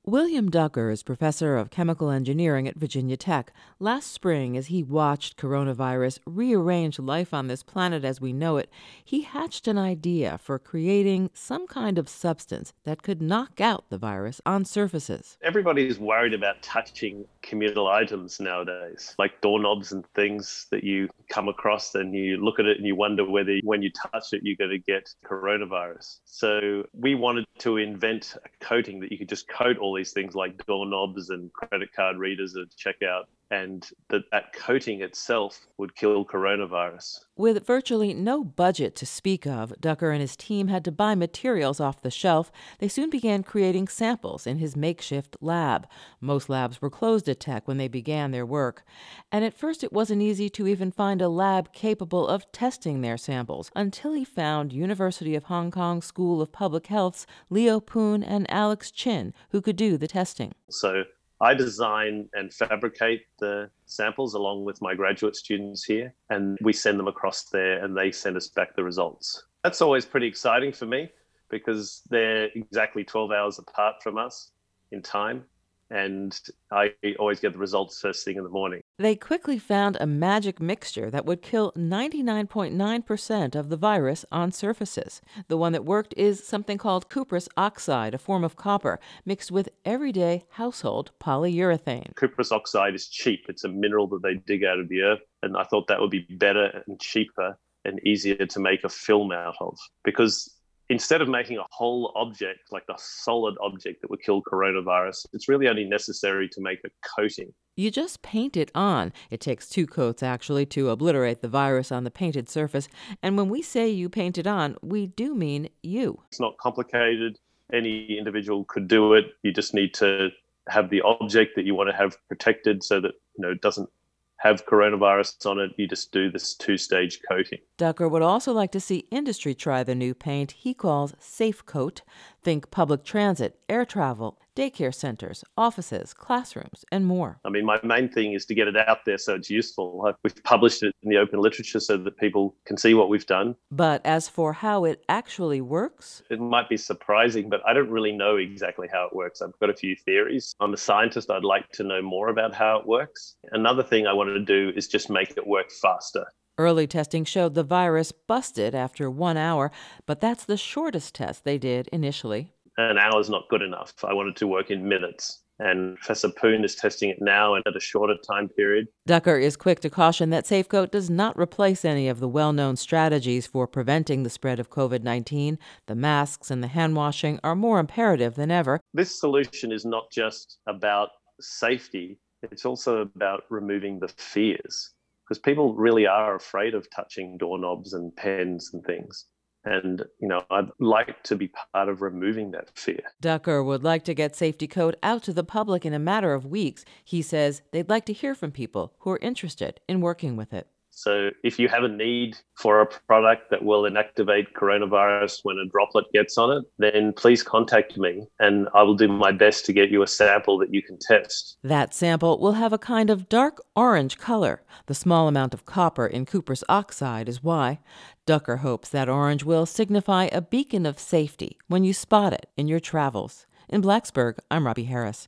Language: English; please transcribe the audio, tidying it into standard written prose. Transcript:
William Ducker is professor of chemical engineering at Virginia Tech. Last spring, as he watched coronavirus rearrange life on this planet as we know it, he hatched an idea for creating some kind of substance that could knock out the virus on surfaces. Everybody's worried about touching communal items nowadays, like doorknobs and things that you come across and you look at it and you wonder whether when you touch it, you're going to get coronavirus. So we wanted to invent a coating that you could just coat all these things like doorknobs and credit card readers at checkout, and that coating itself would kill coronavirus. With virtually no budget to speak of, Ducker and his team had to buy materials off the shelf. They soon began creating samples in his makeshift lab. Most labs were closed at Tech when they began their work. And at first it wasn't easy to even find a lab capable of testing their samples until he found University of Hong Kong School of Public Health's Leo Poon and Alex Chin, who could do the testing. So I design and fabricate the samples along with my graduate students here, and we send them across there and they send us back the results. That's always pretty exciting for me because they're exactly 12 hours apart from us in time, and I always get the results first thing in the morning. They quickly found a magic mixture that would kill 99.9% of the virus on surfaces. The one that worked is something called cuprous oxide, a form of copper, mixed with everyday household polyurethane. Cuprous oxide is cheap. It's a mineral that they dig out of the earth, and I thought that would be better and cheaper and easier to make a film out of, because instead of making a whole object, like the solid object that would kill coronavirus, it's really only necessary to make a coating. You just paint it on. It takes 2 coats, actually, to obliterate the virus on the painted surface. And when we say you paint it on, we do mean you. It's not complicated. Any individual could do it. You just need to have the object that you want to have protected so that it doesn't have coronavirus on it. You just do this 2-stage coating. Ducker would also like to see industry try the new paint he calls Safe Coat. Think public transit, air travel, daycare centers, offices, classrooms, and more. I mean, my main thing is to get it out there so it's useful. We've published it in the open literature so that people can see what we've done. But as for how it actually works, it might be surprising, but I don't really know exactly how it works. I've got a few theories. I'm a scientist. I'd like to know more about how it works. Another thing I wanted to do is just make it work faster. Early testing showed the virus busted after 1 hour, but that's the shortest test they did initially. An hour is not good enough. I wanted to work in minutes. And Professor Poon is testing it now and at a shorter time period. Ducker is quick to caution that SafeCoat does not replace any of the well-known strategies for preventing the spread of COVID-19. The masks and the hand washing are more imperative than ever. This solution is not just about safety. It's also about removing the fears, because people really are afraid of touching doorknobs and pens and things. And, I'd like to be part of removing that fear. Ducker would like to get Safety Coat out to the public in a matter of weeks. He says they'd like to hear from people who are interested in working with it. So if you have a need for a product that will inactivate coronavirus when a droplet gets on it, then please contact me and I will do my best to get you a sample that you can test. That sample will have a kind of dark orange color. The small amount of copper in cuprous oxide is why. Ducker hopes that orange will signify a beacon of safety when you spot it in your travels. In Blacksburg, I'm Robbie Harris.